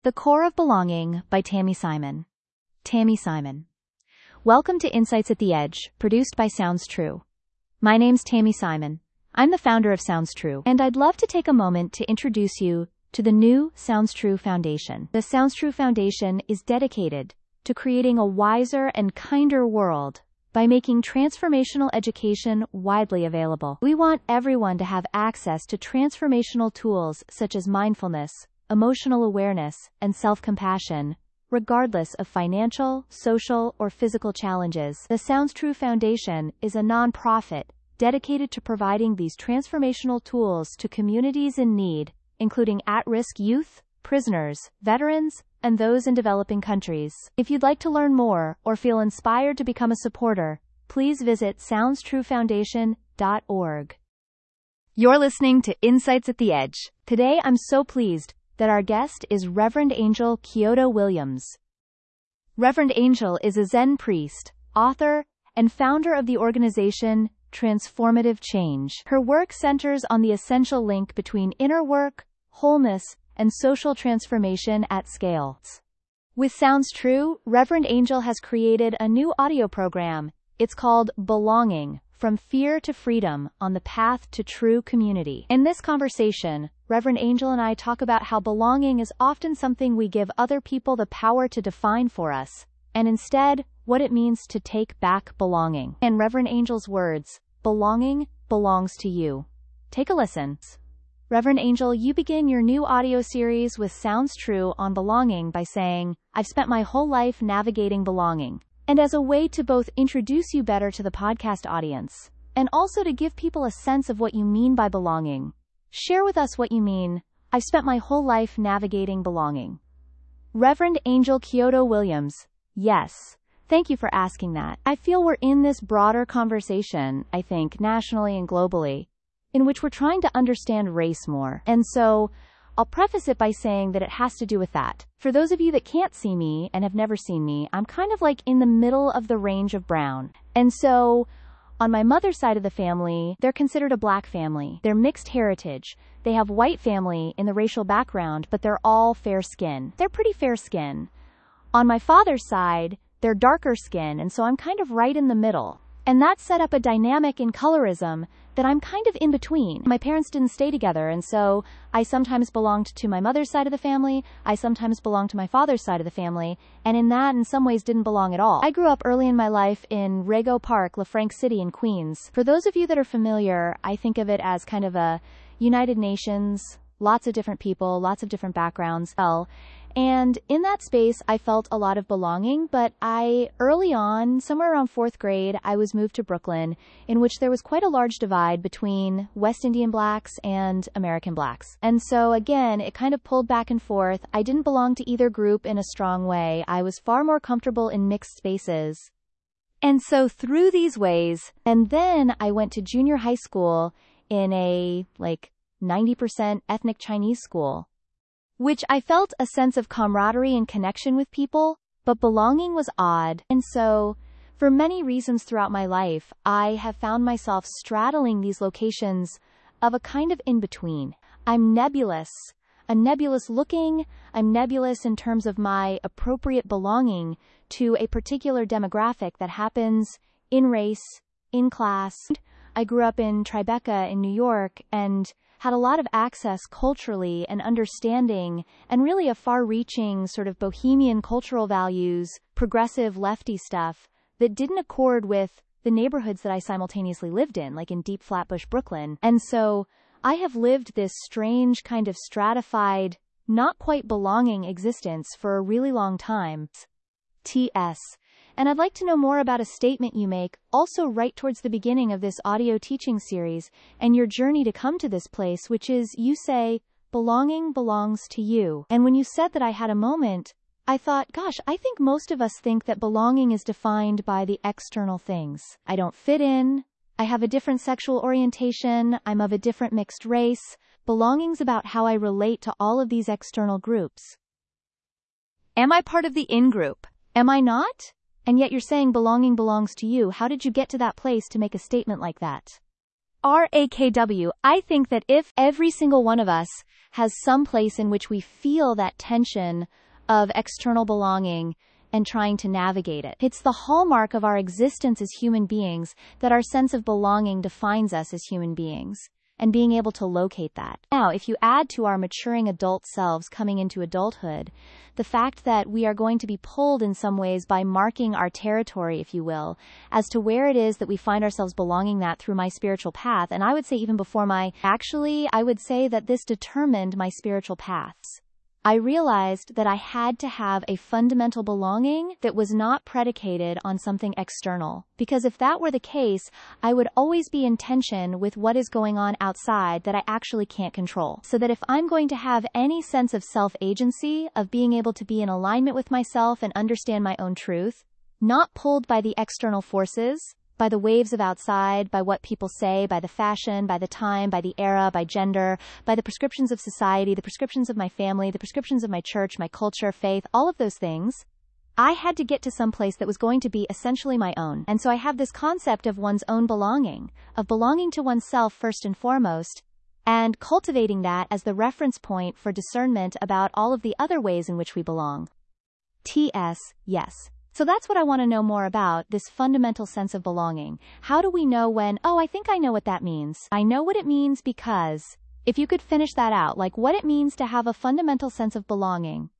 The Core of Belonging by Tami Simon. Tami Simon. Welcome to Insights at the Edge, produced by Sounds True. My name's Tami Simon. I'm the founder of Sounds True, and I'd love to take a moment to introduce you to the new Sounds True Foundation. The Sounds True Foundation is dedicated to creating a wiser and kinder world by making transformational education widely available. We want everyone to have access to transformational tools such as mindfulness, emotional awareness, and self-compassion, regardless of financial, social, or physical challenges. The Sounds True Foundation is a nonprofit dedicated to providing these transformational tools to communities in need, including at-risk youth, prisoners, veterans, and those in developing countries. If you'd like to learn more or feel inspired to become a supporter, please visit SoundsTrueFoundation.org. You're listening to Insights at the Edge. Today, I'm so pleased that our guest is Reverend Angel Kyodo Williams. Reverend Angel is a Zen priest, author, and founder of the organization Transformative Change. Her work centers on the essential link between inner work, wholeness, and social transformation at scale. With Sounds True, Reverend Angel has created a new audio program. It's called Belonging: From Fear to Freedom on the Path to True Community. In this conversation, Reverend Angel and I talk about how belonging is often something we give other people the power to define for us, and instead, what it means to take back belonging. In Reverend Angel's words, belonging belongs to you. Take a listen. Reverend Angel, you begin your new audio series with Sounds True on belonging by saying, "I've spent my whole life navigating belonging." And as a way to both introduce you better to the podcast audience, and also to give people a sense of what you mean by belonging, share with us what you mean. "I've spent my whole life navigating belonging." Reverend Angel Kyodo Williams. Yes. Thank you for asking that. I feel we're in this broader conversation, I think, nationally and globally, in which we're trying to understand race more. And so, I'll preface it by saying that it has to do with that. For those of you that can't see me and have never seen me, I'm kind of like in the middle of the range of brown. And so, on my mother's side of the family, they're considered a black family. They're mixed heritage. They have white family in the racial background, but they're all fair skin. They're pretty fair skin. On my father's side, they're darker skin, and so I'm kind of right in the middle. And that set up a dynamic in colorism that I'm kind of in between. My parents didn't stay together, and so I sometimes belonged to my mother's side of the family, I sometimes belonged to my father's side of the family, and in that, in some ways, didn't belong at all. I grew up early in my life in Rego Park, LaFranc City in Queens. For those of you that are familiar, I think of it as kind of a United Nations, lots of different people, lots of different backgrounds. And in that space, I felt a lot of belonging, but early on, somewhere around 4th grade, I was moved to Brooklyn, in which there was quite a large divide between West Indian blacks and American blacks. And so again, it kind of pulled back and forth. I didn't belong to either group in a strong way. I was far more comfortable in mixed spaces. And so through these ways, and then I went to junior high school in a, 90% ethnic Chinese school, which I felt a sense of camaraderie and connection with people, but belonging was odd. And so, for many reasons throughout my life, I have found myself straddling these locations of a kind of in-between. I'm nebulous in terms of my appropriate belonging to a particular demographic that happens in race, in class. I grew up in Tribeca in New York and had a lot of access culturally and understanding and really a far-reaching sort of bohemian cultural values, progressive lefty stuff that didn't accord with the neighborhoods that I simultaneously lived in, like in deep Flatbush, Brooklyn. And so I have lived this strange kind of stratified, not quite belonging existence for a really long time. T.S. And I'd like to know more about a statement you make, also right towards the beginning of this audio teaching series, and your journey to come to this place, which is, you say, belonging belongs to you. And when you said that, I had a moment, I thought, gosh, I think most of us think that belonging is defined by the external things. I don't fit in. I have a different sexual orientation. I'm of a different mixed race. Belonging's about how I relate to all of these external groups. Am I part of the in-group? Am I not? And yet you're saying belonging belongs to you. How did you get to that place to make a statement like that? RAKW, I think that if every single one of us has some place in which we feel that tension of external belonging and trying to navigate it, it's the hallmark of our existence as human beings that our sense of belonging defines us as human beings, and being able to locate that. Now, if you add to our maturing adult selves coming into adulthood, the fact that we are going to be pulled in some ways by marking our territory, if you will, as to where it is that we find ourselves belonging that through my spiritual path, and I would say even before I would say that this determined my spiritual paths. I realized that I had to have a fundamental belonging that was not predicated on something external, because if that were the case, I would always be in tension with what is going on outside that I actually can't control. So that if I'm going to have any sense of self-agency, of being able to be in alignment with myself and understand my own truth, not pulled by the external forces, by the waves of outside, by what people say, by the fashion, by the time, by the era, by gender, by the prescriptions of society, the prescriptions of my family, the prescriptions of my church, my culture, faith, all of those things, I had to get to some place that was going to be essentially my own. And so I have this concept of one's own belonging, of belonging to oneself first and foremost, and cultivating that as the reference point for discernment about all of the other ways in which we belong. Yes. So that's what I want to know more about, this fundamental sense of belonging. How do we know when, I think I know what that means. I know what it means because, if you could finish that out, like what it means to have a fundamental sense of belonging.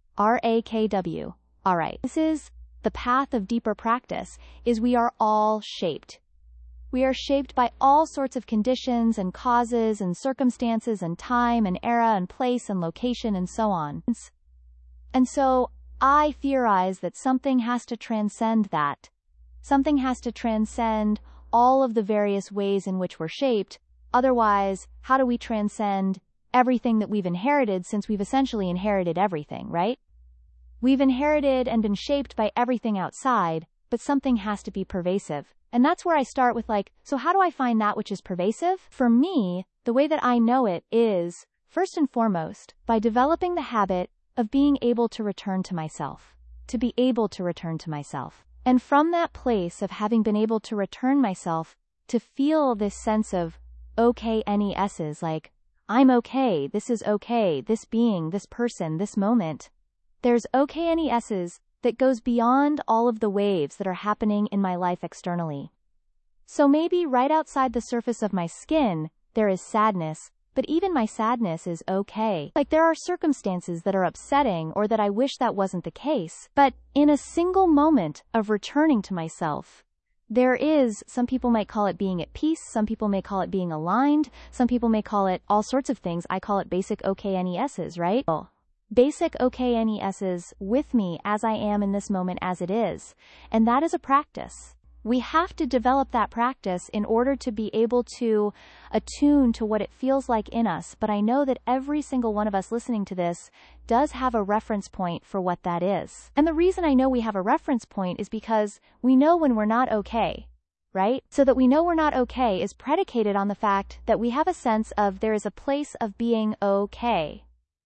RAKW. All right. This is the path of deeper practice, is we are all shaped. We are shaped by all sorts of conditions and causes and circumstances and time and era and place and location and so on. And so, I theorize that something has to transcend that. Something has to transcend all of the various ways in which we're shaped. Otherwise, how do we transcend everything that we've inherited, since we've essentially inherited everything, right? We've inherited and been shaped by everything outside, but something has to be pervasive. And that's where I start with so how do I find that which is pervasive? For me, the way that I know it is, first and foremost, by developing the habit of being able to return to myself, to be able to return to myself. And from that place of having been able to return myself, to feel this sense of OKNESs, like, I'm okay, this is okay, this being, this person, this moment. There's OKNESs that goes beyond all of the waves that are happening in my life externally. So maybe right outside the surface of my skin, there is sadness, but even my sadness is okay. Like there are circumstances that are upsetting or that I wish that wasn't the case. But in a single moment of returning to myself, there is, some people might call it being at peace, some people may call it being aligned, some people may call it all sorts of things. I call it basic OKNESs, right? Basic OKNESs with me as I am in this moment as it is. And that is a practice. We have to develop that practice in order to be able to attune to what it feels like in us. But I know that every single one of us listening to this does have a reference point for what that is. And the reason I know we have a reference point is because we know when we're not okay, right? So that we know we're not okay is predicated on the fact that we have a sense of there is a place of being okay.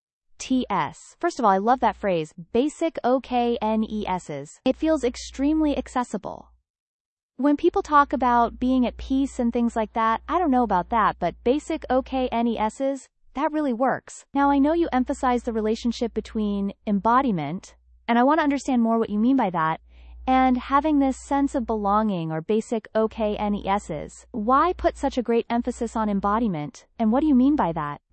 First of all, I love that phrase, basic OKNESs. It feels extremely accessible. When people talk about being at peace and things like that, I don't know about that, but basic OKNESs, that really works. Now, I know you emphasize the relationship between embodiment, and I want to understand more what you mean by that, and having this sense of belonging or basic OKNESs. Why put such a great emphasis on embodiment, and what do you mean by that?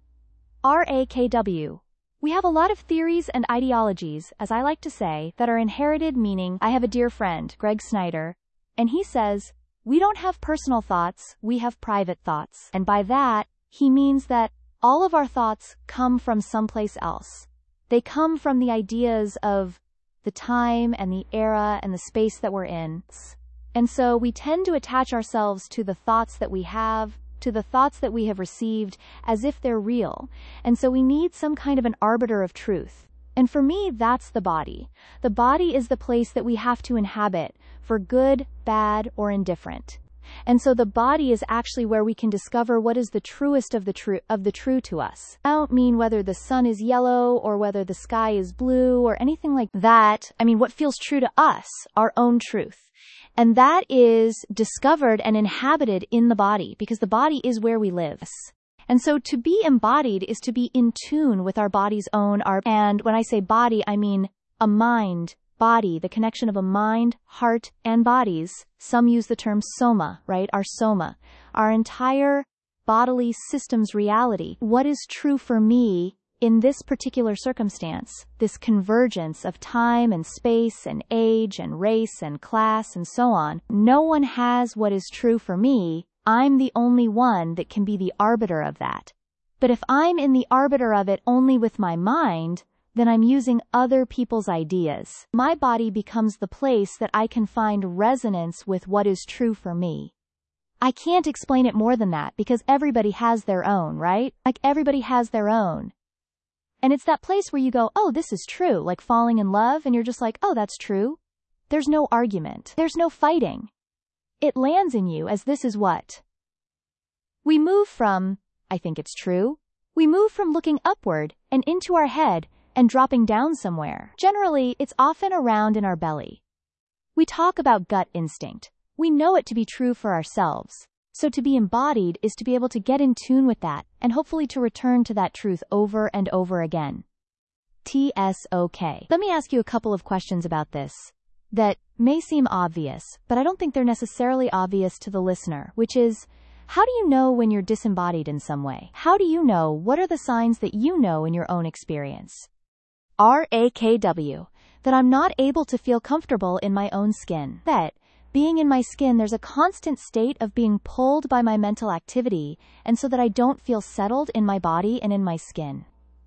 RAKW. We have a lot of theories and ideologies, as I like to say, that are inherited, meaning I have a dear friend, Greg Snyder, and he says, we don't have personal thoughts, we have private thoughts. And by that, he means that all of our thoughts come from someplace else. They come from the ideas of the time and the era and the space that we're in. And so we tend to attach ourselves to the thoughts that we have, to the thoughts that we have received, as if they're real. And so we need some kind of an arbiter of truth. And for me, that's the body. The body is the place that we have to inhabit, for good, bad, or indifferent. And so the body is actually where we can discover what is the truest of the true to us. I don't mean whether the sun is yellow or whether the sky is blue or anything like that. I mean what feels true to us, our own truth. And that is discovered and inhabited in the body, because the body is where we live. And so to be embodied is to be in tune with our body's own art. And when I say body, I mean a mind, body, the connection of a mind, heart, and bodies. Some use the term soma, right? Our soma, our entire bodily system's reality. What is true for me in this particular circumstance, this convergence of time and space and age and race and class and so on. No one has what is true for me. I'm the only one that can be the arbiter of that. But if I'm in the arbiter of it only with my mind, then I'm using other people's ideas. My body becomes the place that I can find resonance with what is true for me. I can't explain it more than that, because everybody has their own, right? Like everybody has their own. And it's that place where you go, oh, this is true, like falling in love, and you're just like, oh, that's true. There's no argument. There's no fighting. It lands in you as this is what. We move from, I think it's true. We move from looking upward and into our head and dropping down somewhere. Generally, it's often around in our belly. We talk about gut instinct. We know it to be true for ourselves. So to be embodied is to be able to get in tune with that and hopefully to return to that truth over and over again. TSOK. Let me ask you a couple of questions about this that may seem obvious, but I don't think they're necessarily obvious to the listener, which is, how do you know when you're disembodied in some way? How do you know? What are the signs that you know in your own experience? RAKW. That I'm not able to feel comfortable in my own skin. That being in my skin, there's a constant state of being pulled by my mental activity, and so that I don't feel settled in my body and in my skin.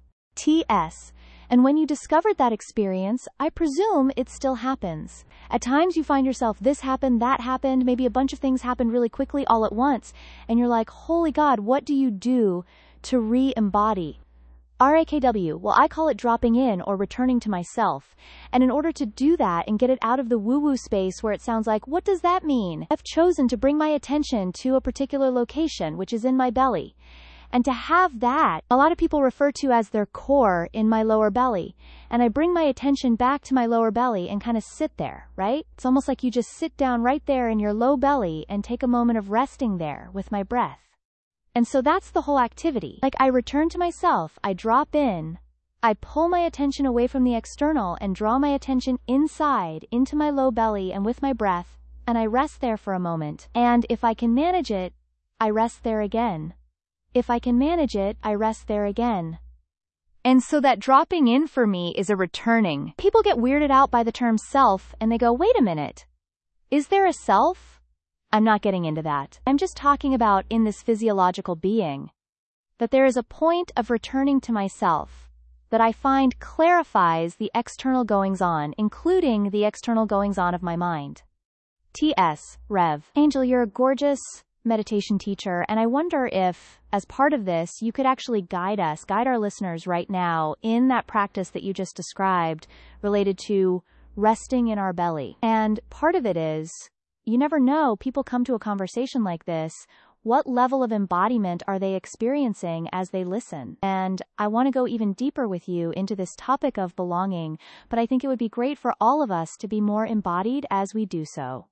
TS. And when you discovered that experience, I presume it still happens. At times you find yourself, this happened, that happened, maybe a bunch of things happened really quickly all at once, and you're like, holy God, what do you do to re-embody? RAKW, well, I call it dropping in or returning to myself. And in order to do that and get it out of the woo-woo space where it sounds like, what does that mean? I've chosen to bring my attention to a particular location, which is in my belly. And to have that, a lot of people refer to as their core in my lower belly. And I bring my attention back to my lower belly and kind of sit there, right? It's almost like you just sit down right there in your low belly and take a moment of resting there with my breath. And so that's the whole activity. Like I return to myself, I drop in, I pull my attention away from the external and draw my attention inside into my low belly and with my breath, and I rest there for a moment. And if I can manage it, I rest there again. If I can manage it, I rest there again. And so that dropping in for me is a returning. People get weirded out by the term self and they go, wait a minute. Is there a self? I'm not getting into that. I'm just talking about in this physiological being. That there is a point of returning to myself that I find clarifies the external goings-on, including the external goings-on of my mind. T.S. Rev. Angel, you're a gorgeous meditation teacher, and I wonder if, as part of this, you could actually guide our listeners right now in that practice that you just described related to resting in our belly. And part of it is, you never know, people come to a conversation like this, what level of embodiment are they experiencing as they listen? And I want to go even deeper with you into this topic of belonging, but I think it would be great for all of us to be more embodied as we do so.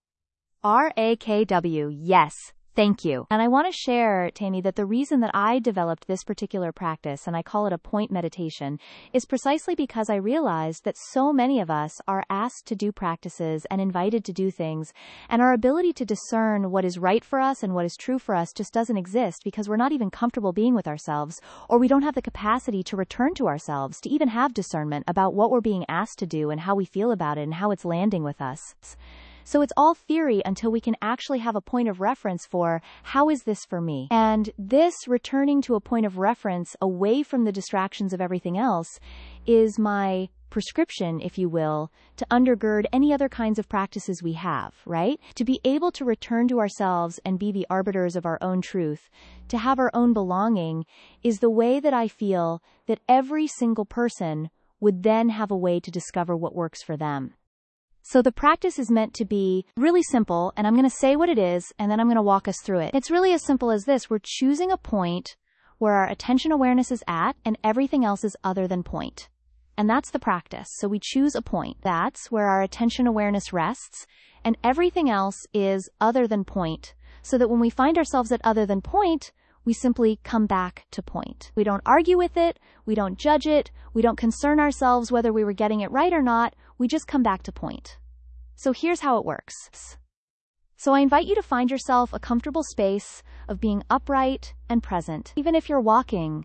RAKW, yes. Thank you. And I want to share, Tammy, that the reason that I developed this particular practice, and I call it a point meditation, is precisely because I realized that so many of us are asked to do practices and invited to do things, and our ability to discern what is right for us and what is true for us just doesn't exist because we're not even comfortable being with ourselves, or we don't have the capacity to return to ourselves to even have discernment about what we're being asked to do and how we feel about it and how it's landing with us. So it's all theory until we can actually have a point of reference for, how is this for me? And this returning to a point of reference away from the distractions of everything else is my prescription, if you will, to undergird any other kinds of practices we have, right? To be able to return to ourselves and be the arbiters of our own truth, to have our own belonging, is the way that I feel that every single person would then have a way to discover what works for them. So the practice is meant to be really simple, and I'm going to say what it is, and then I'm going to walk us through it. It's really as simple as this. We're choosing a point where our attention awareness is at, and everything else is other than point. And that's the practice. So we choose a point. That's where our attention awareness rests, and everything else is other than point, so that when we find ourselves at other than point, we simply come back to point. We don't argue with it, we don't judge it, we don't concern ourselves whether we were getting it right or not, we just come back to point. So here's how it works. So I invite you to find yourself a comfortable space of being upright and present, even if you're walking.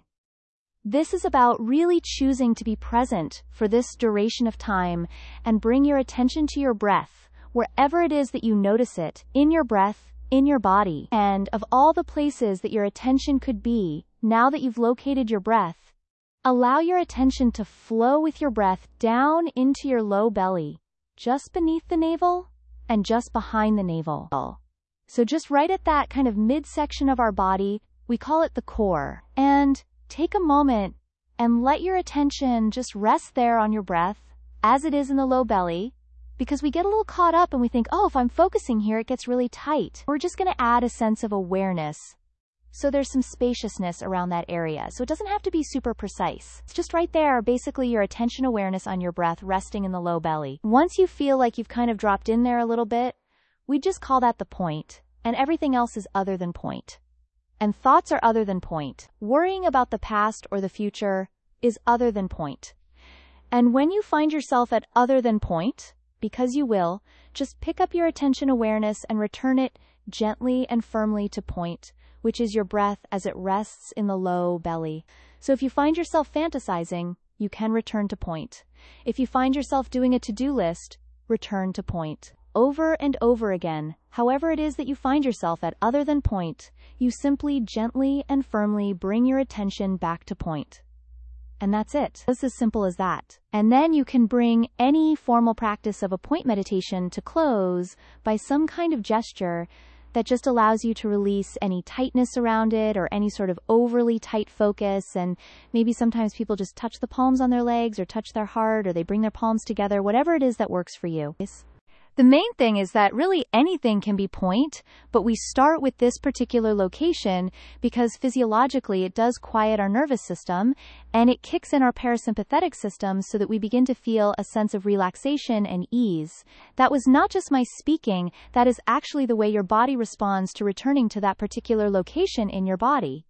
This is about really choosing to be present for this duration of time and bring your attention to your breath, wherever it is that you notice it, in your breath, in your body. And of all the places that your attention could be, now that you've located your breath, allow your attention to flow with your breath down into your low belly, just beneath the navel and just behind the navel. So just right at that kind of midsection of our body, we call it the core. And take a moment and let your attention just rest there on your breath as it is in the low belly, because we get a little caught up and we think, oh, if I'm focusing here, it gets really tight. We're just going to add a sense of awareness. So there's some spaciousness around that area. So it doesn't have to be super precise. It's just right there, basically your attention awareness on your breath resting in the low belly. Once you feel like you've kind of dropped in there a little bit, we just call that the point, and everything else is other than point. And thoughts are other than point. Worrying about the past or the future is other than point. And when you find yourself at other than point, because you will, just pick up your attention awareness and return it gently and firmly to point, which is your breath as it rests in the low belly. So if you find yourself fantasizing, you can return to point. If you find yourself doing a to-do list, return to point. Over and over again, however it is that you find yourself at other than point, you simply gently and firmly bring your attention back to point. And that's it. It's as simple as that. And then you can bring any formal practice of a point meditation to close by some kind of gesture that just allows you to release any tightness around it or any sort of overly tight focus. And maybe sometimes people just touch the palms on their legs or touch their heart, or they bring their palms together, whatever it is that works for you. The main thing is that really anything can be point, but we start with this particular location because physiologically it does quiet our nervous system and it kicks in our parasympathetic system so that we begin to feel a sense of relaxation and ease. That was not just my speaking, that is actually the way your body responds to returning to that particular location in your body.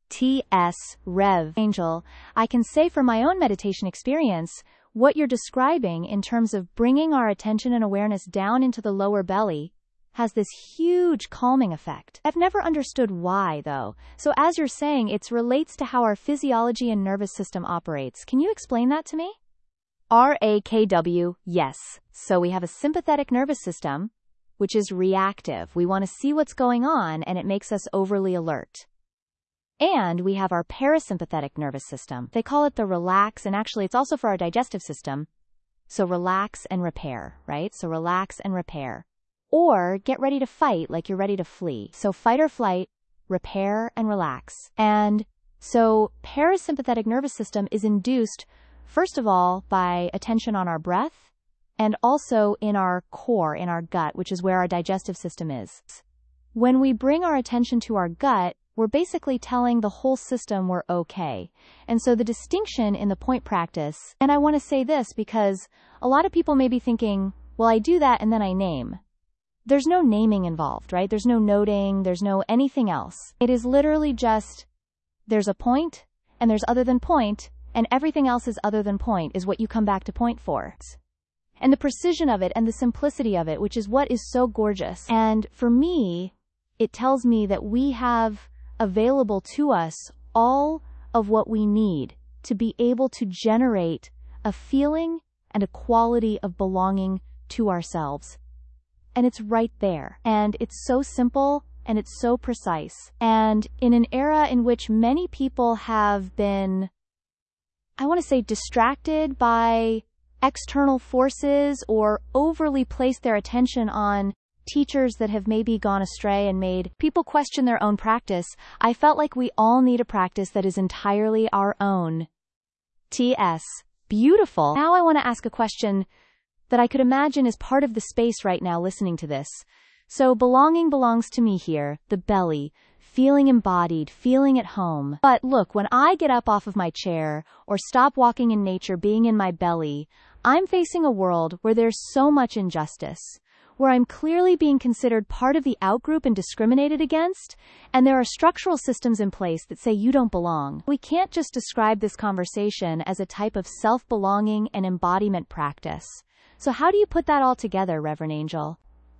T.S. Rev. Angel, I can say from my own meditation experience, what you're describing in terms of bringing our attention and awareness down into the lower belly has this huge calming effect. I've never understood why, though. So as you're saying, it relates to how our physiology and nervous system operates. Can you explain that to me? RAKW, yes. So we have a sympathetic nervous system, which is reactive. We want to see what's going on, and it makes us overly alert. And we have our parasympathetic nervous system. They call it the relax, and actually it's also for our digestive system. So relax and repair, right? So relax and repair. Or get ready to fight like you're ready to flee. So fight or flight, repair and relax. And so parasympathetic nervous system is induced, first of all, by attention on our breath, and also in our core, in our gut, which is where our digestive system is. When we bring our attention to our gut, we're basically telling the whole system we're okay. And so the distinction in the point practice, and I want to say this because a lot of people may be thinking, well, I do that and then I name. There's no naming involved, right? There's no noting, there's no anything else. It is literally just, there's a point, and there's other than point, and everything else is other than point is what you come back to point for. And the precision of it and the simplicity of it, which is what is so gorgeous. And for me, it tells me that we have available to us all of what we need to be able to generate a feeling and a quality of belonging to ourselves. And it's right there. And it's so simple and it's so precise. And in an era in which many people have been, I want to say, distracted by external forces or overly placed their attention on teachers that have maybe gone astray and made people question their own practice, I felt like we all need a practice that is entirely our own. T.S. Beautiful. Now I want to ask a question that I could imagine is part of the space right now listening to this. So belonging belongs to me here, the belly, feeling embodied, feeling at home. But look, when I get up off of my chair or stop walking in nature, being in my belly, I'm facing a world where there's so much injustice, where I'm clearly being considered part of the outgroup and discriminated against, and there are structural systems in place that say you don't belong. We can't just describe this conversation as a type of self-belonging and embodiment practice. So how do you put that all together, Reverend Angel?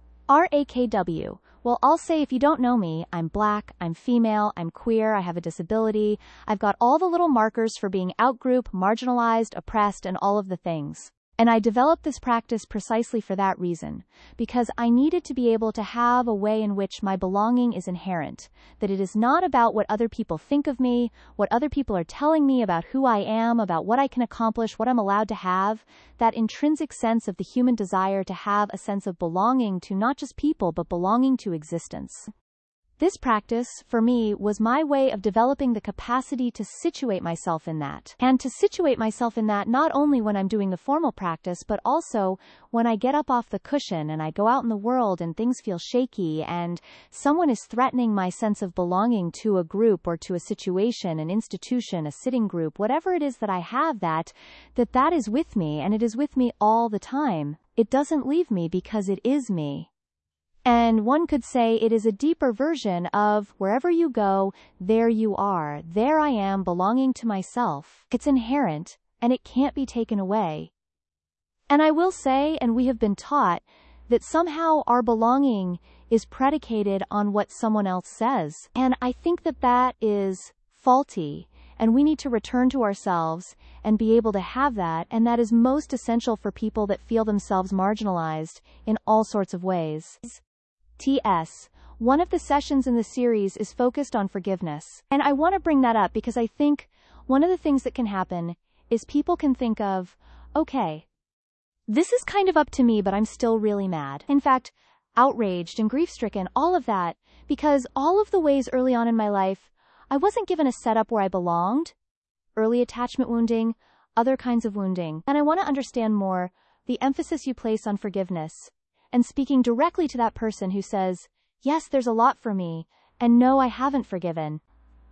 RAKW. Well, I'll say, if you don't know me, I'm Black, I'm female, I'm queer, I have a disability, I've got all the little markers for being outgroup, marginalized, oppressed, and all of the things. And I developed this practice precisely for that reason, because I needed to be able to have a way in which my belonging is inherent, that it is not about what other people think of me, what other people are telling me about who I am, about what I can accomplish, what I'm allowed to have, that intrinsic sense of the human desire to have a sense of belonging to not just people but belonging to existence. This practice, for me, was my way of developing the capacity to situate myself in that. And to situate myself in that not only when I'm doing the formal practice, but also when I get up off the cushion and I go out in the world and things feel shaky and someone is threatening my sense of belonging to a group or to a situation, an institution, a sitting group, whatever it is that I have, that is with me, and it is with me all the time. It doesn't leave me because it is me. And one could say it is a deeper version of wherever you go, there you are, there I am, belonging to myself. It's inherent, and it can't be taken away. And I will say, and we have been taught, that somehow our belonging is predicated on what someone else says. And I think that that is faulty, and we need to return to ourselves and be able to have that, and that is most essential for people that feel themselves marginalized in all sorts of ways. TS. One of the sessions in the series is focused on forgiveness. And I want to bring that up because I think one of the things that can happen is people can think of, okay, this is kind of up to me, but I'm still really mad. In fact, outraged and grief-stricken, all of that, because all of the ways early on in my life, I wasn't given a setup where I belonged, early attachment wounding, other kinds of wounding. And I want to understand more the emphasis you place on forgiveness, and speaking directly to that person who says, yes, there's a lot for me, and no, I haven't forgiven.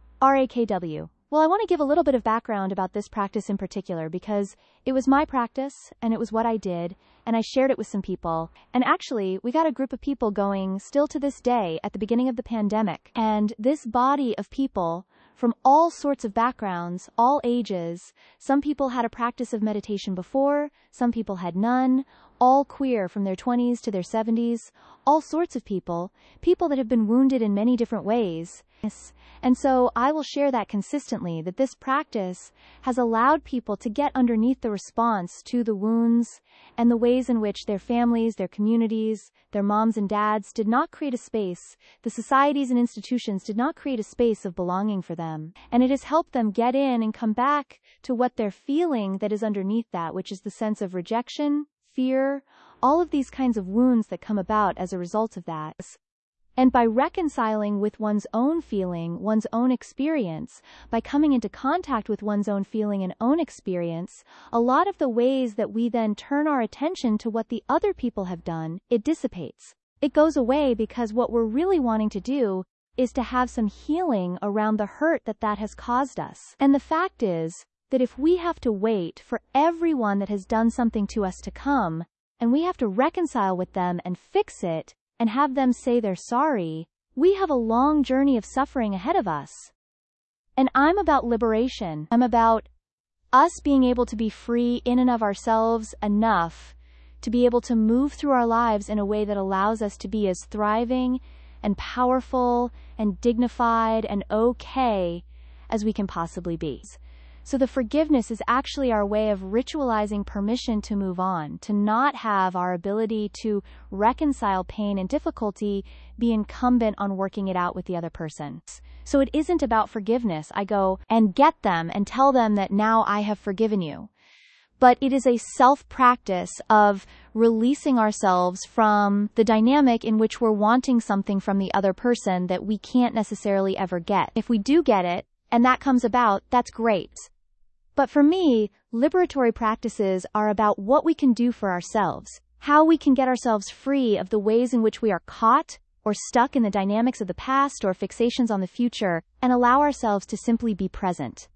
RAKW. Well, I want to give a little bit of background about this practice in particular because it was my practice, and it was what I did, and I shared it with some people. And actually, we got a group of people going still to this day at the beginning of the pandemic. And this body of people from all sorts of backgrounds, all ages, some people had a practice of meditation before, some people had none, all queer from their 20s to their 70s, all sorts of people that have been wounded in many different ways. And so I will share that consistently, that this practice has allowed people to get underneath the response to the wounds and the ways in which their families, their communities, their moms and dads did not create a space, the societies and institutions did not create a space of belonging for them. And it has helped them get in and come back to what they're feeling that is underneath that, which is the sense of rejection, fear, all of these kinds of wounds that come about as a result of that. And by reconciling with one's own feeling, one's own experience, by coming into contact with one's own feeling and own experience, a lot of the ways that we then turn our attention to what the other people have done, it dissipates. It goes away because what we're really wanting to do is to have some healing around the hurt that has caused us. And the fact is that if we have to wait for everyone that has done something to us to come, and we have to reconcile with them and fix it, and have them say they're sorry, we have a long journey of suffering ahead of us. And I'm about liberation. I'm about us being able to be free in and of ourselves enough to be able to move through our lives in a way that allows us to be as thriving and powerful and dignified and okay as we can possibly be. So the forgiveness is actually our way of ritualizing permission to move on, to not have our ability to reconcile pain and difficulty be incumbent on working it out with the other person. So it isn't about forgiveness. I go and get them and tell them that now I have forgiven you. But it is a self-practice of releasing ourselves from the dynamic in which we're wanting something from the other person that we can't necessarily ever get. If we do get it, and that comes about, that's great. But for me, liberatory practices are about what we can do for ourselves, how we can get ourselves free of the ways in which we are caught or stuck in the dynamics of the past or fixations on the future, and allow ourselves to simply be present.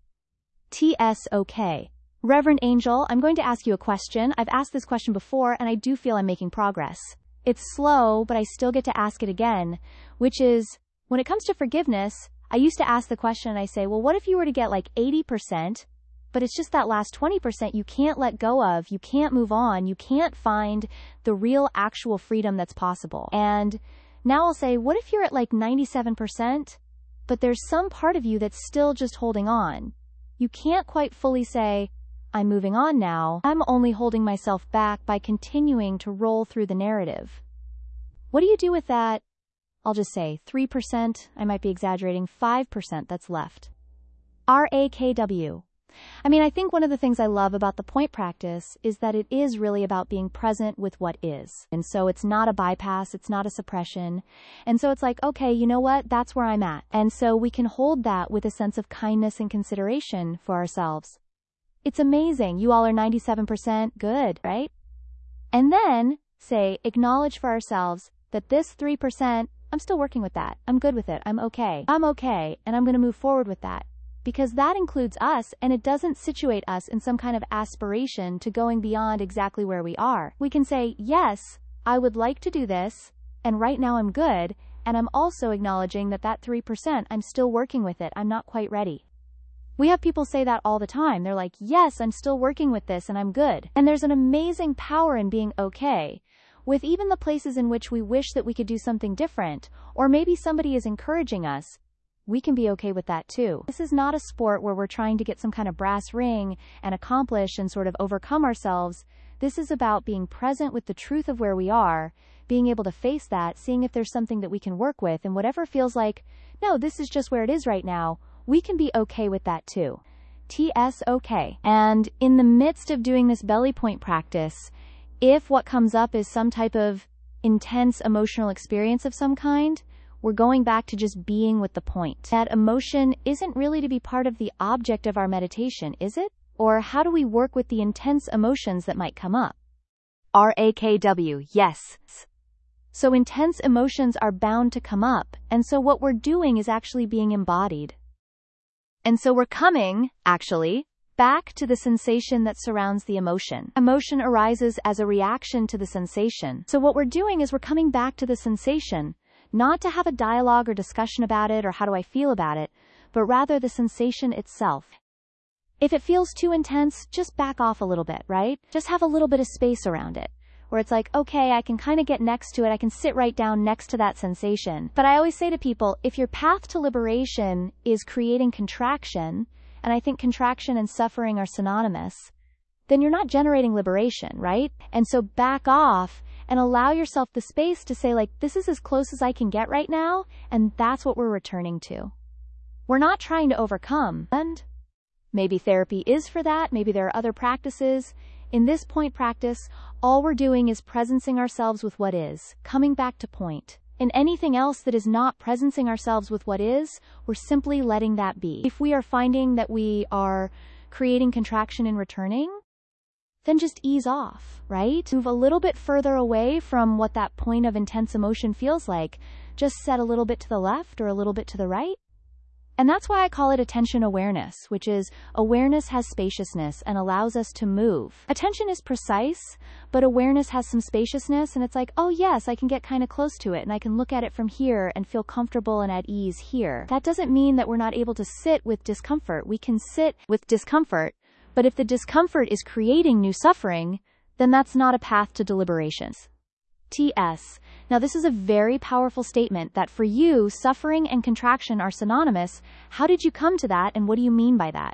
TSOK. Reverend Angel, I'm going to ask you a question. I've asked this question before, and I do feel I'm making progress. It's slow, but I still get to ask it again, which is, when it comes to forgiveness, I used to ask the question and I say, well, what if you were to get like 80%, but it's just that last 20% you can't let go of, you can't move on, you can't find the real actual freedom that's possible. And now I'll say, what if you're at like 97%, but there's some part of you that's still just holding on? You can't quite fully say, I'm moving on now. I'm only holding myself back by continuing to roll through the narrative. What do you do with that? I'll just say 3%, I might be exaggerating, 5% that's left. RAKW. I mean, I think one of the things I love about the point practice is that it is really about being present with what is. And so it's not a bypass, it's not a suppression. And so it's like, okay, you know what? That's where I'm at. And so we can hold that with a sense of kindness and consideration for ourselves. It's amazing. You all are 97% good, right? And then say, acknowledge for ourselves that this 3%, I'm still working with that. I'm good with it. I'm okay. I'm okay. And I'm going to move forward with that. Because that includes us, and it doesn't situate us in some kind of aspiration to going beyond exactly where we are. We can say, yes, I would like to do this, and right now I'm good, and I'm also acknowledging that that 3%, I'm still working with it. I'm not quite ready. We have people say that all the time. They're like, yes, I'm still working with this, and I'm good. And there's an amazing power in being okay with even the places in which we wish that we could do something different, or maybe somebody is encouraging us. We can be okay with that too. This is not a sport where we're trying to get some kind of brass ring and accomplish and sort of overcome ourselves. This is about being present with the truth of where we are, being able to face that, seeing if there's something that we can work with, and whatever feels like, no, this is just where it is right now, we can be okay with that too. TSOK. And in the midst of doing this belly point practice, if what comes up is some type of intense emotional experience of some kind, we're going back to just being with the point. That emotion isn't really to be part of the object of our meditation, is it? Or how do we work with the intense emotions that might come up? RAKW, yes. So intense emotions are bound to come up, and so what we're doing is actually being embodied. And so we're coming, actually, back to the sensation that surrounds the emotion. Emotion arises as a reaction to the sensation. So what we're doing is we're coming back to the sensation, not to have a dialogue or discussion about it or how do I feel about it, but rather the sensation itself. If it feels too intense, just back off a little bit, right? Just have a little bit of space around it, where it's like, okay, I can kind of get next to it, I can sit right down next to that sensation. But I always say to people, if your path to liberation is creating contraction, and I think contraction and suffering are synonymous, then you're not generating liberation, right? And so back off and allow yourself the space to say, like, this is as close as I can get right now, and that's what we're returning to. We're not trying to overcome, and maybe therapy is for that, maybe there are other practices. In this point practice, all we're doing is presencing ourselves with what is, coming back to point. In anything else that is not presencing ourselves with what is, we're simply letting that be. If we are finding that we are creating contraction and returning, then just ease off, right? Move a little bit further away from what that point of intense emotion feels like. Just set a little bit to the left or a little bit to the right. And that's why I call it attention awareness, which is awareness has spaciousness and allows us to move. Attention is precise, but awareness has some spaciousness, and it's like, oh yes, I can get kind of close to it and I can look at it from here and feel comfortable and at ease here. That doesn't mean that we're not able to sit with discomfort. We can sit with discomfort, but if the discomfort is creating new suffering, then that's not a path to deliberations. TS. Now this is a very powerful statement that for you, suffering and contraction are synonymous. How did you come to that, and what do you mean by that?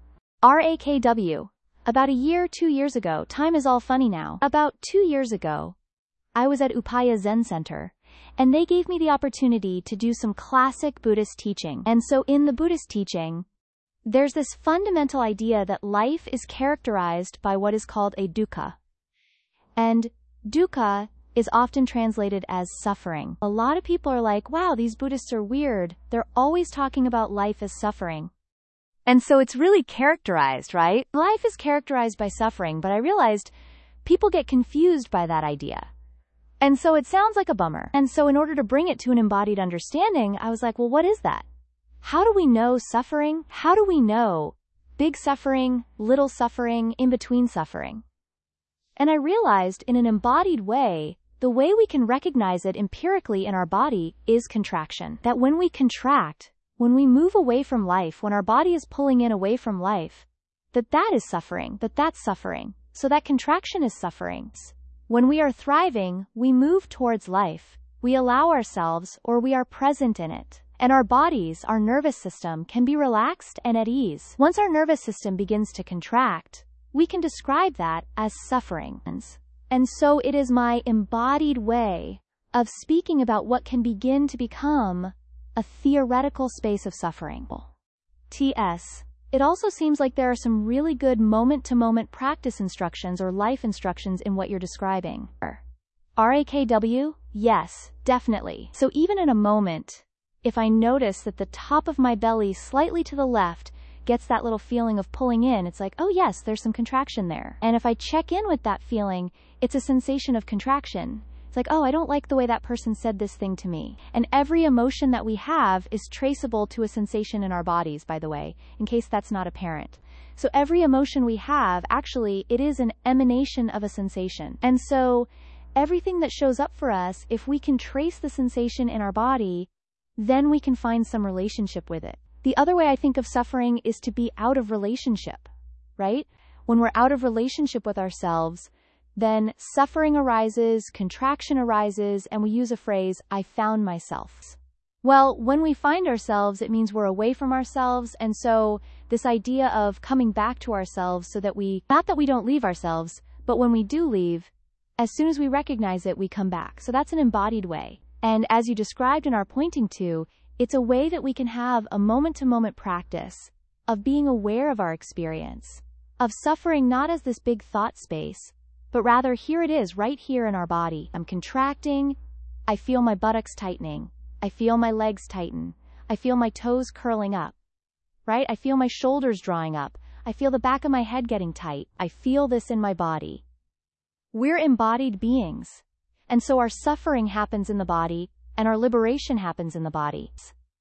RAKW. About 2 years ago, time is all funny now. About 2 years ago, I was at Upaya Zen Center, and they gave me the opportunity to do some classic Buddhist teaching. And so in the Buddhist teaching, there's this fundamental idea that life is characterized by what is called a dukkha. And dukkha is often translated as suffering. A lot of people are like, wow, these Buddhists are weird. They're always talking about life as suffering. And so it's really characterized, right? Life is characterized by suffering, but I realized people get confused by that idea. And so it sounds like a bummer. And so in order to bring it to an embodied understanding, I was like, well, what is that? How do we know suffering? How do we know big suffering, little suffering, in between suffering? And I realized in an embodied way, the way we can recognize it empirically in our body is contraction. That when we contract, when we move away from life, when our body is pulling in away from life, that is suffering, that's suffering. So that contraction is suffering. When we are thriving, we move towards life. We allow ourselves, or we are present in it. And our bodies, our nervous system, can be relaxed and at ease. Once our nervous system begins to contract, we can describe that as suffering. And so it is my embodied way of speaking about what can begin to become a theoretical space of suffering. T.S. It also seems like there are some really good moment-to-moment practice instructions or life instructions in what you're describing. RAKW? Yes, definitely. So even in a moment, if I notice that the top of my belly slightly to the left gets that little feeling of pulling in, it's like, oh yes, there's some contraction there. And if I check in with that feeling, it's a sensation of contraction. It's like, oh, I don't like the way that person said this thing to me. And every emotion that we have is traceable to a sensation in our bodies, by the way, in case that's not apparent. So every emotion we have, actually, it is an emanation of a sensation. And so everything that shows up for us, if we can trace the sensation in our body, then we can find some relationship with it. The other way I think of suffering is to be out of relationship, right? When we're out of relationship with ourselves, then suffering arises, contraction arises, and we use a phrase, I found myself. Well, when we find ourselves, it means we're away from ourselves, and so this idea of coming back to ourselves so that not that we don't leave ourselves, but when we do leave, as soon as we recognize it, we come back. So that's an embodied way. And as you described and are pointing to, it's a way that we can have a moment-to-moment practice of being aware of our experience, of suffering not as this big thought space, but rather here it is, right here in our body. I'm contracting, I feel my buttocks tightening, I feel my legs tighten, I feel my toes curling up, right? I feel my shoulders drawing up, I feel the back of my head getting tight, I feel this in my body. We're embodied beings, and so our suffering happens in the body, and our liberation happens in the body.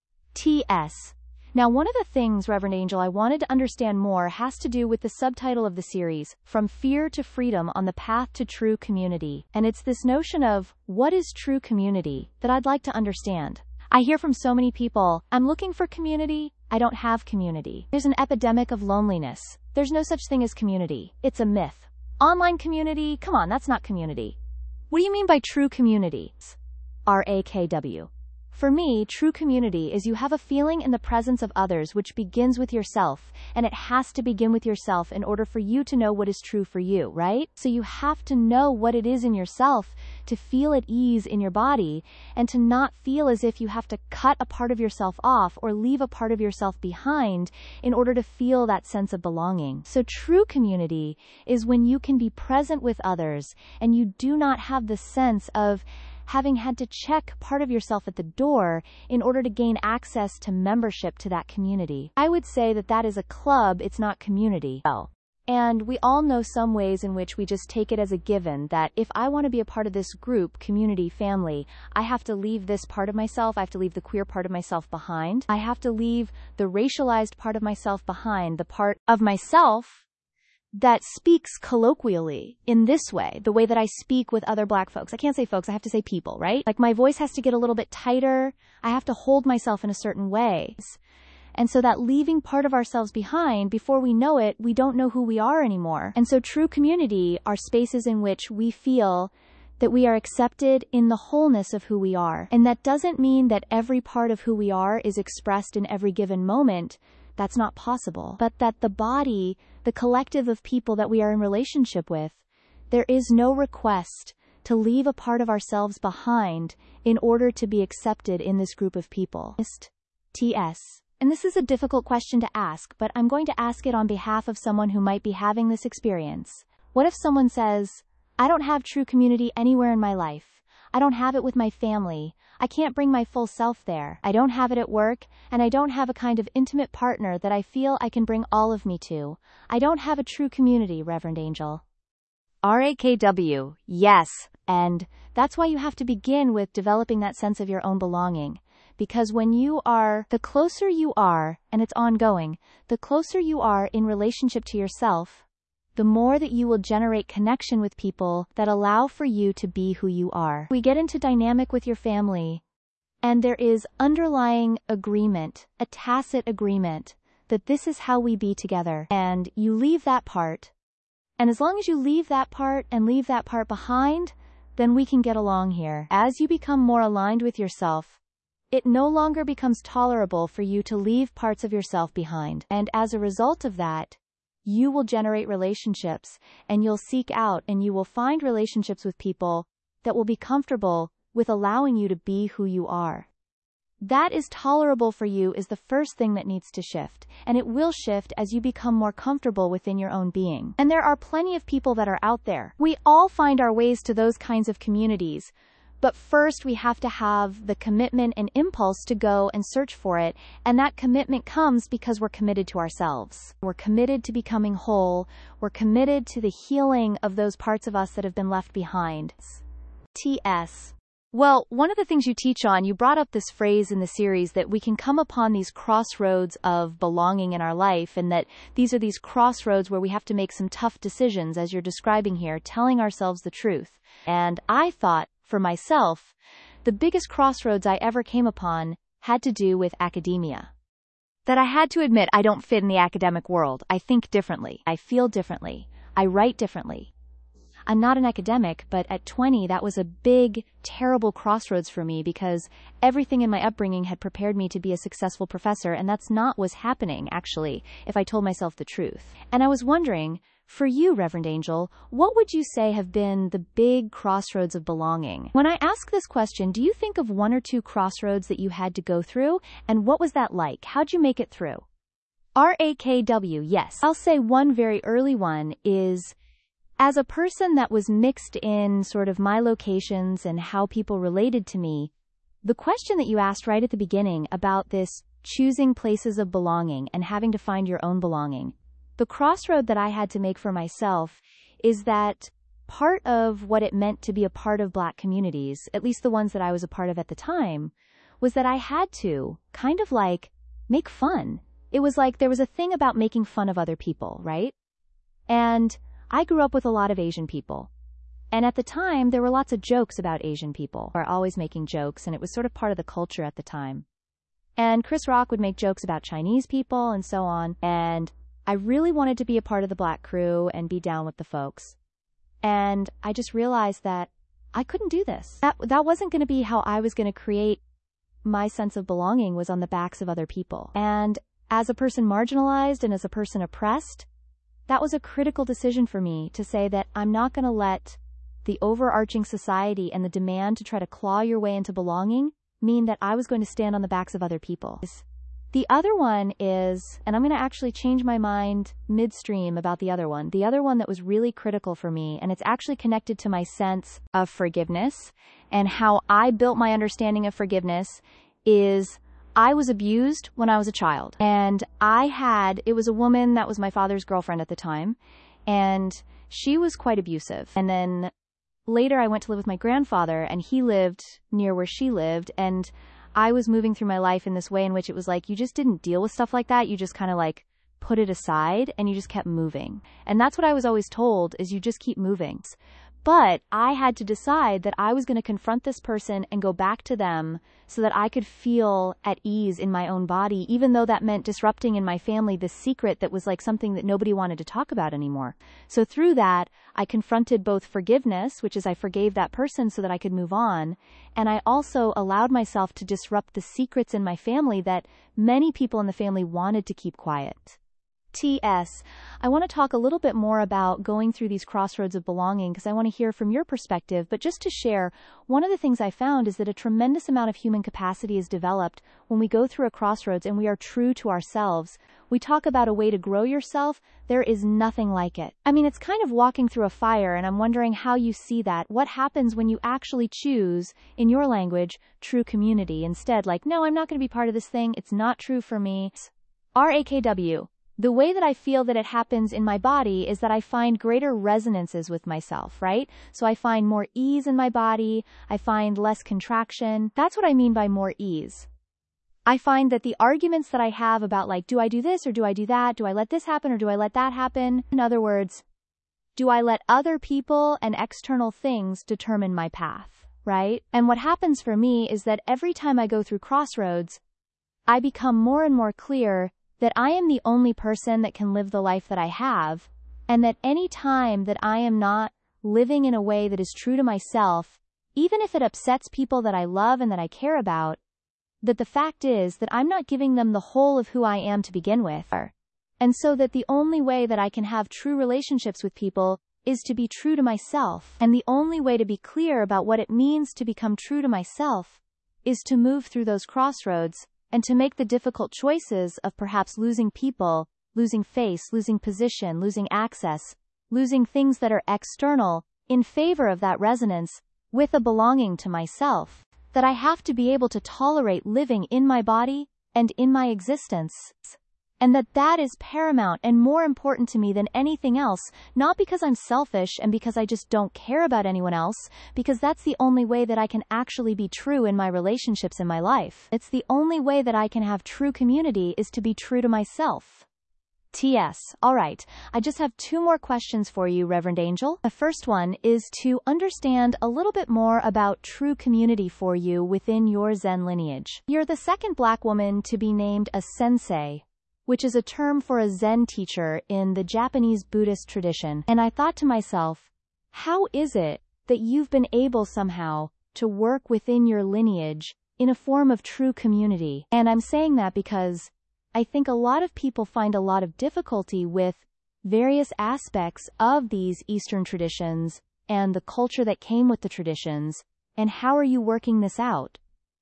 T.S. Now, one of the things, Reverend Angel, I wanted to understand more has to do with the subtitle of the series, From Fear to Freedom on the Path to True Community. And it's this notion of, what is true community, that I'd like to understand. I hear from so many people, I'm looking for community, I don't have community. There's an epidemic of loneliness. There's no such thing as community. It's a myth. Online community? Come on, that's not community. What do you mean by true community? RAKW. For me, true community is you have a feeling in the presence of others which begins with yourself, and it has to begin with yourself in order for you to know what is true for you, right? So you have to know what it is in yourself to feel at ease in your body, and to not feel as if you have to cut a part of yourself off or leave a part of yourself behind in order to feel that sense of belonging. So true community is when you can be present with others, and you do not have the sense of having had to check part of yourself at the door in order to gain access to membership to that community. I would say that that is a club, it's not community. And we all know some ways in which we just take it as a given that if I want to be a part of this group, community, family, I have to leave this part of myself, I have to leave the queer part of myself behind. I have to leave the racialized part of myself behind, the part of myself that speaks colloquially in this way, the way that I speak with other Black folks. I can't say folks, I have to say people, right? Like my voice has to get a little bit tighter. I have to hold myself in a certain way. And so that leaving part of ourselves behind, before we know it, we don't know who we are anymore. And so true community are spaces in which we feel that we are accepted in the wholeness of who we are. And that doesn't mean that every part of who we are is expressed in every given moment. That's not possible. But that the body, the collective of people that we are in relationship with, there is no request to leave a part of ourselves behind in order to be accepted in this group of people. T.S. And this is a difficult question to ask, but I'm going to ask it on behalf of someone who might be having this experience. What if someone says, I don't have true community anywhere in my life. I don't have it with my family. I can't bring my full self there. I don't have it at work, and I don't have a kind of intimate partner that I feel I can bring all of me to. I don't have a true community, Reverend Angel. RAKW. Yes, And that's why you have to begin with developing that sense of your own belonging. Because the closer you are, and it's ongoing, the closer you are in relationship to yourself, the more that you will generate connection with people that allow for you to be who you are. We get into dynamic with your family, and there is underlying agreement, a tacit agreement, that this is how we be together. And you leave that part. And as long as you leave that part and leave that part behind, then we can get along here. As you become more aligned with yourself, it no longer becomes tolerable for you to leave parts of yourself behind. And as a result of that, you will generate relationships, and you'll seek out and you will find relationships with people that will be comfortable with allowing you to be who you are. That is tolerable for you is the first thing that needs to shift, and it will shift as you become more comfortable within your own being. And there are plenty of people that are out there. We all find our ways to those kinds of communities, but first we have to have the commitment and impulse to go and search for it, and that commitment comes because we're committed to ourselves. We're committed to becoming whole. We're committed to the healing of those parts of us that have been left behind. T.S. Well, one of the things you teach on, you brought up this phrase in the series that we can come upon these crossroads of belonging in our life, and that these are these crossroads where we have to make some tough decisions, as you're describing here, telling ourselves the truth. And I thought, for myself, the biggest crossroads I ever came upon had to do with academia. That I had to admit I don't fit in the academic world. I think differently. I feel differently. I write differently. I'm not an academic, but at 20, that was a big, terrible crossroads for me because everything in my upbringing had prepared me to be a successful professor, and that's not what's happening, actually, if I told myself the truth. And I was wondering, for you, Reverend Angel, what would you say have been the big crossroads of belonging? When I ask this question, do you think of one or two crossroads that you had to go through, and what was that like? How'd you make it through? RAKW, yes. I'll say one very early one is, as a person that was mixed in sort of my locations and how people related to me, the question that you asked right at the beginning about this choosing places of belonging and having to find your own belonging, the crossroad that I had to make for myself is that part of what it meant to be a part of Black communities, at least the ones that I was a part of at the time, was that I had to kind of like make fun. It was like there was a thing about making fun of other people, right? And I grew up with a lot of Asian people. And at the time, there were lots of jokes about Asian people. We were always making jokes, and it was sort of part of the culture at the time. And Chris Rock would make jokes about Chinese people and so on. And I really wanted to be a part of the Black crew and be down with the folks. And I just realized that I couldn't do this. That wasn't going to be how I was going to create my sense of belonging, was on the backs of other people. And as a person marginalized and as a person oppressed, that was a critical decision for me to say that I'm not going to let the overarching society and the demand to try to claw your way into belonging mean that I was going to stand on the backs of other people. The other one is, and I'm going to actually change my mind midstream about the other one that was really critical for me, and it's actually connected to my sense of forgiveness and how I built my understanding of forgiveness, is I was abused when I was a child, and it was a woman that was my father's girlfriend at the time, and she was quite abusive. And then later I went to live with my grandfather, and he lived near where she lived, and I was moving through my life in this way in which it was like you just didn't deal with stuff like that. You just kind of like put it aside, and you just kept moving. And that's what I was always told, is you just keep moving. But I had to decide that I was going to confront this person and go back to them so that I could feel at ease in my own body, even though that meant disrupting in my family this secret that was like something that nobody wanted to talk about anymore. So through that, I confronted both forgiveness, which is I forgave that person so that I could move on, and I also allowed myself to disrupt the secrets in my family that many people in the family wanted to keep quiet. T.S. I want to talk a little bit more about going through these crossroads of belonging because I want to hear from your perspective, but just to share, one of the things I found is that a tremendous amount of human capacity is developed when we go through a crossroads and we are true to ourselves. We talk about a way to grow yourself. There is nothing like it. I mean, it's kind of walking through a fire, and I'm wondering how you see that. What happens when you actually choose, in your language, true community instead? Like, no, I'm not going to be part of this thing. It's not true for me. RAKW. The way that I feel that it happens in my body is that I find greater resonances with myself, right? So I find more ease in my body. I find less contraction. That's what I mean by more ease. I find that the arguments that I have about like, do I do this or do I do that? Do I let this happen or do I let that happen? In other words, do I let other people and external things determine my path, right? And what happens for me is that every time I go through crossroads, I become more and more clear that I am the only person that can live the life that I have, and that any time that I am not living in a way that is true to myself, even if it upsets people that I love and that I care about, that the fact is that I'm not giving them the whole of who I am to begin with. And so that the only way that I can have true relationships with people is to be true to myself. And the only way to be clear about what it means to become true to myself is to move through those crossroads and to make the difficult choices of perhaps losing people, losing face, losing position, losing access, losing things that are external in favor of that resonance with a belonging to myself, that I have to be able to tolerate living in my body and in my existence. And that is paramount and more important to me than anything else, not because I'm selfish and because I just don't care about anyone else, because that's the only way that I can actually be true in my relationships in my life. It's the only way that I can have true community is to be true to myself. TS. All right, I just have 2 more questions for you, Reverend Angel. The first one is to understand a little bit more about true community for you within your Zen lineage. You're the second Black woman to be named a sensei, which is a term for a Zen teacher in the Japanese Buddhist tradition. And I thought to myself, how is it that you've been able somehow to work within your lineage in a form of true community? And I'm saying that because I think a lot of people find a lot of difficulty with various aspects of these Eastern traditions and the culture that came with the traditions, and how are you working this out?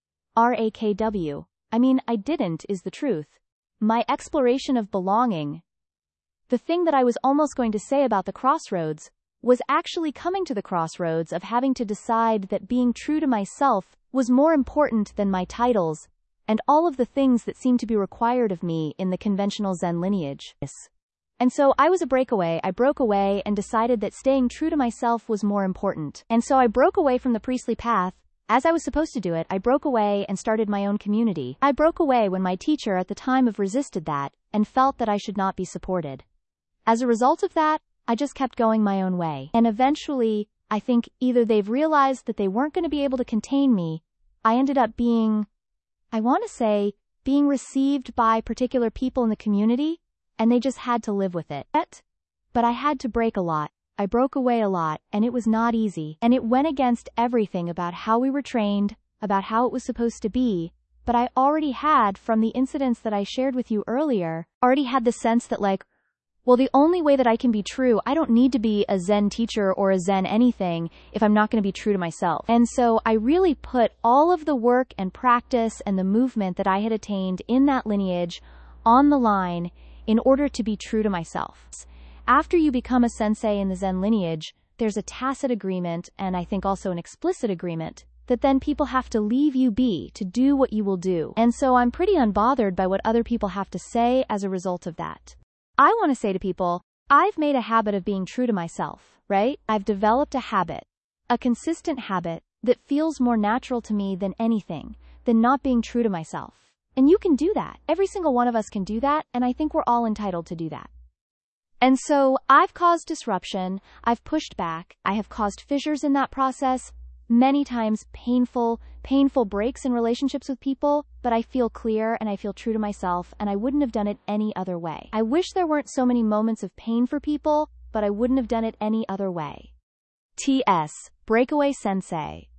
RAKW. I mean, I didn't is the truth. My exploration of belonging, the thing that I was almost going to say about the crossroads, was actually coming to the crossroads of having to decide that being true to myself was more important than my titles and all of the things that seemed to be required of me in the conventional Zen lineage. And so I was a breakaway. I broke away and decided that staying true to myself was more important. And so I broke away from the priestly path. As I was supposed to do it, I broke away and started my own community. I broke away when my teacher at the time of resisted that and felt that I should not be supported. As a result of that, I just kept going my own way. And eventually, I think either they've realized that they weren't going to be able to contain me. I ended up being, I want to say, being received by particular people in the community, and they just had to live with it. But I had to break a lot. I broke away a lot, and it was not easy, and it went against everything about how we were trained, about how it was supposed to be, but I already had, from the incidents that I shared with you earlier, already had the sense that like, well, the only way that I can be true, I don't need to be a Zen teacher or a Zen anything if I'm not going to be true to myself. And so I really put all of the work and practice and the movement that I had attained in that lineage on the line in order to be true to myself. After you become a sensei in the Zen lineage, there's a tacit agreement, and I think also an explicit agreement, that then people have to leave you be to do what you will do. And so I'm pretty unbothered by what other people have to say as a result of that. I want to say to people, I've made a habit of being true to myself, right? I've developed a habit, a consistent habit that feels more natural to me than anything, than not being true to myself. And you can do that. Every single one of us can do that, and I think we're all entitled to do that. And so I've caused disruption, I've pushed back, I have caused fissures in that process, many times painful breaks in relationships with people, but I feel clear and I feel true to myself, and I wouldn't have done it any other way. I wish there weren't so many moments of pain for people, but I wouldn't have done it any other way. TS, Breakaway Sensei.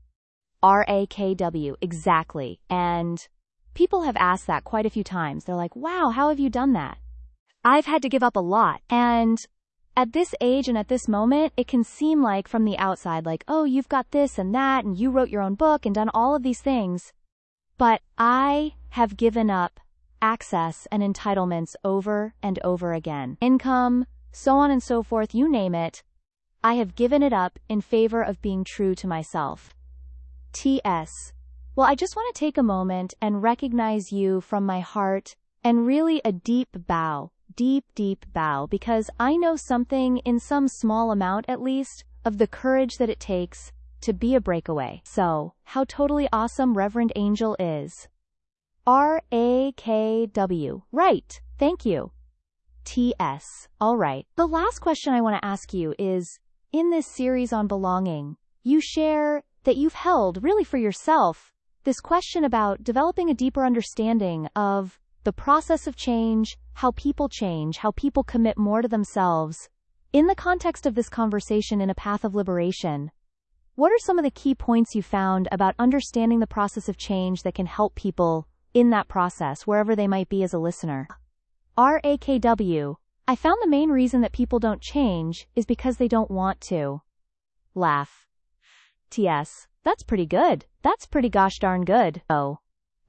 RAKW, exactly. And people have asked that quite a few times. They're like, wow, how have you done that? I've had to give up a lot, and at this age and at this moment, it can seem like from the outside, like, oh, you've got this and that, and you wrote your own book and done all of these things. But I have given up access and entitlements over and over again. Income, so on and so forth, you name it. I have given it up in favor of being true to myself. TS. Well, I just want to take a moment and recognize you from my heart, and really a deep bow deep, deep bow because I know something, in some small amount at least, of the courage that it takes to be a breakaway. So, how totally awesome Reverend Angel is. RAKW. Right. Thank you. TS. All right. The last question I want to ask you is, in this series on belonging, you share that you've held, really for yourself, this question about developing a deeper understanding of the process of change, how people commit more to themselves. In the context of this conversation in A Path of Liberation, what are some of the key points you found about understanding the process of change that can help people in that process, wherever they might be as a listener? RAKW. I found the main reason that people don't change is because they don't want to. Laugh. TS. That's pretty good. That's pretty gosh darn good. Oh.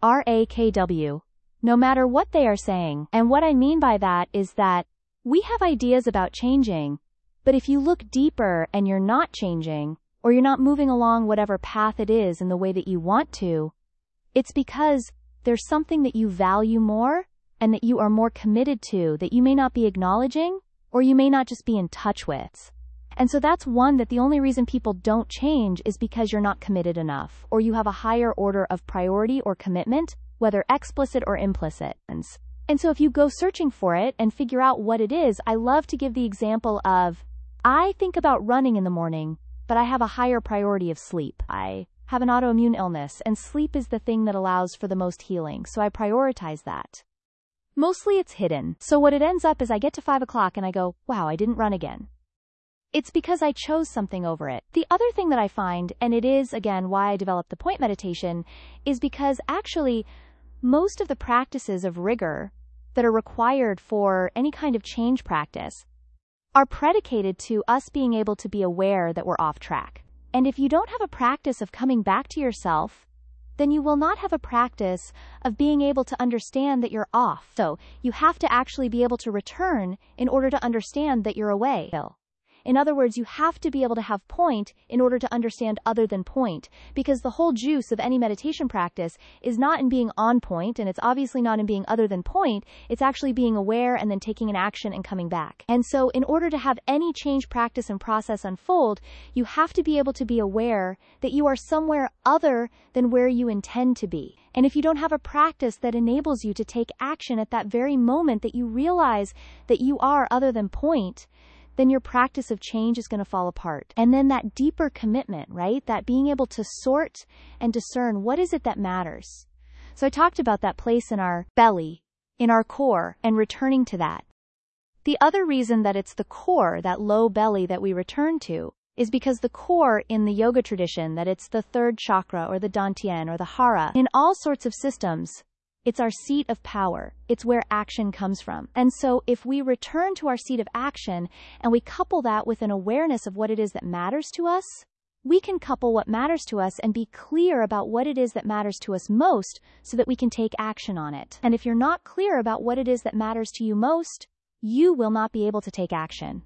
RAKW. No matter what they are saying, and what I mean by that is that we have ideas about changing, but if you look deeper and you're not changing, or you're not moving along whatever path it is in the way that you want to, it's because there's something that you value more and that you are more committed to that you may not be acknowledging, or you may not just be in touch with. And so that's one, that the only reason people don't change is because you're not committed enough, or you have a higher order of priority or commitment, whether explicit or implicit. And so if you go searching for it and figure out what it is, I love to give the example of, I think about running in the morning, but I have a higher priority of sleep. I have an autoimmune illness, and sleep is the thing that allows for the most healing, so I prioritize that. Mostly it's hidden. So what it ends up is I get to 5 o'clock and I go, wow, I didn't run again. It's because I chose something over it. The other thing that I find, and it is, again, why I developed the point meditation, is because actually most of the practices of rigor that are required for any kind of change practice are predicated to us being able to be aware that we're off track. And if you don't have a practice of coming back to yourself, then you will not have a practice of being able to understand that you're off. So you have to actually be able to return in order to understand that you're away. In other words, you have to be able to have point in order to understand other than point, because the whole juice of any meditation practice is not in being on point, and it's obviously not in being other than point. It's actually being aware and then taking an action and coming back. And so in order to have any change practice and process unfold, you have to be able to be aware that you are somewhere other than where you intend to be. And if you don't have a practice that enables you to take action at that very moment that you realize that you are other than point, then your practice of change is going to fall apart. And then that deeper commitment, right? That being able to sort and discern what is it that matters. So I talked about that place in our belly, in our core, and returning to that. The other reason that it's the core, that low belly that we return to, is because the core in the yoga tradition, that it's the third chakra or the dantian or the hara, in all sorts of systems, it's our seat of power. It's where action comes from. And so if we return to our seat of action and we couple that with an awareness of what it is that matters to us, we can couple what matters to us and be clear about what it is that matters to us most so that we can take action on it. And if you're not clear about what it is that matters to you most, you will not be able to take action.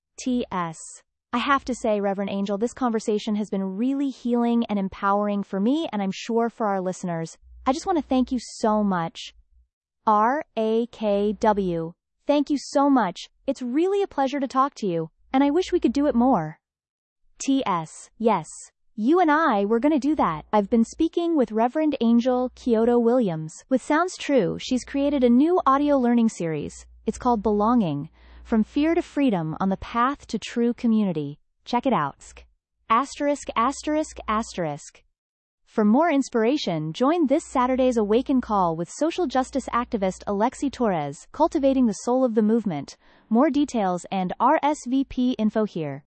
TS. I have to say, Reverend Angel, this conversation has been really healing and empowering for me, and I'm sure for our listeners. I just want to thank you so much. RAKW. Thank you so much. It's really a pleasure to talk to you, and I wish we could do it more. TS. Yes. You and I were going to do that. I've been speaking with Reverend Angel Kyodo Williams. With Sounds True, she's created a new audio learning series. It's called Belonging, From Fear to Freedom on the Path to True Community. Check it out. Asterisk, asterisk, asterisk. For more inspiration, join this Saturday's Awaken Call with social justice activist Alexi Torres, Cultivating the Soul of the Movement. More details and RSVP info here.